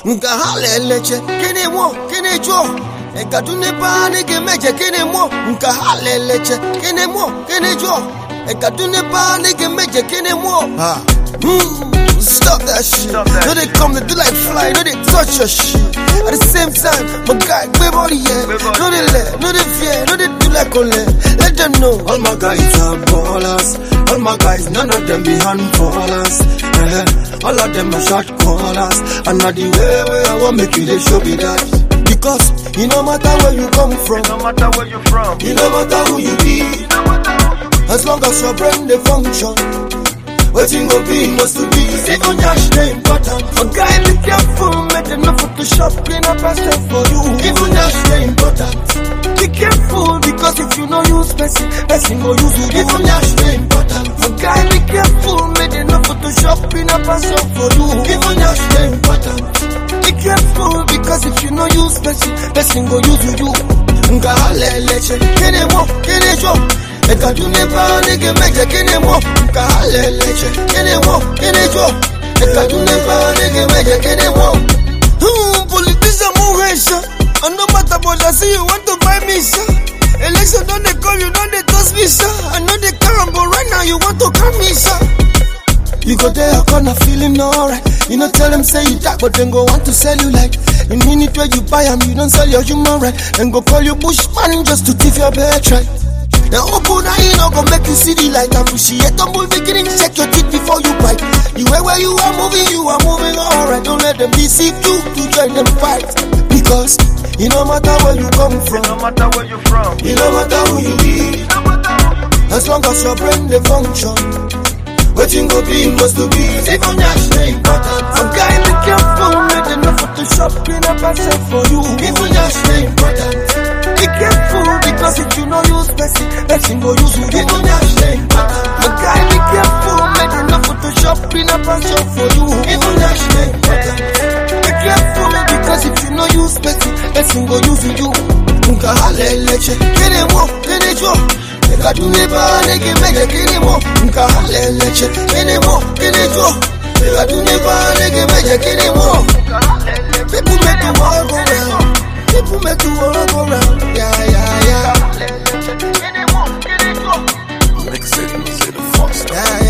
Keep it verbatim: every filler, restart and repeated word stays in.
Nka haleleche, kene mo, kene jo. Eka dune pa nige meje, kene mo. Nka haleleche, kene mo, kene jo. Eka dune pa nige meje, kene mo. Ha. Hmm. Stop that shit. Stop that no, they come to do like fly, no, they touch your shit. At the same time, my guy, baby, body, yeah. No, they let, no, they fear, no, they do like only. Let them know. All my guys are ballers. All my guys, none of them be handballers. Uh-huh. All of them are shot callers. And not the way where I want make you, they show me that. Because it no matter where you come from, no matter where you from, it no matter who you be, no matter who you be. As long as your brain they function, waiting go be must to be. Even yash they important. A guy be careful, make them not Photoshop, clean up and stuff for you. Even yash they important. Be careful because if you no use person, person go use you. Even yash they important. A guy be careful, make them not Photoshop, clean up and stuff for you. Even yash they important. Be careful because if you no use person, person go use you. Nga haleleche, kene mo, kene jo. Eka dune pa nige meje, kene mo. Nga haleleche, kene mo, kene jo. Eka dune pa nige meje, kene mo. Hmm, politician muhesha. And no matter what I see, you want to buy me, sir. Election don't they call you, don't they toss me, sir. I know they come, but right now you want to come me, sir. You go there, you're gonna feeling alright. You know, tell them say you that, but then go want to sell you like. In minute where you buy them, you don't sell your human right. Then go call you bushman just to thief your bed right. Now open eye, you know, go make you see the light. Appreciate the move beginning, check your teeth before you bite. The way where you are moving, you are moving alright. Don't let them deceive you to join them fight. Because it no matter where you come from, it no matter where you from, it no matter who you be, no matter who you be. As long as your brain they function, waiting go be must to be. Even yash they important. A guy be careful, make them not Photoshop, clean up and set for you. Even yash they important. Be careful because if you no use person, person go use you. Even yash they important. A guy be careful, make them not Photoshop, clean up and set for you. Even yash they important. Be careful because if you no use person, person go use you. Nka haleleche, kene mo, kene jo. Eka dune pa nige meje, kene mo. Nka haleleche, kene mo, kene jo. Eka dune pa nige meje, kene mo. People make the world go round. People make the world go round. Yeah, yeah, yeah. Kene mo, kene jo. Nigga say the, say the fuck stuff. Yeah,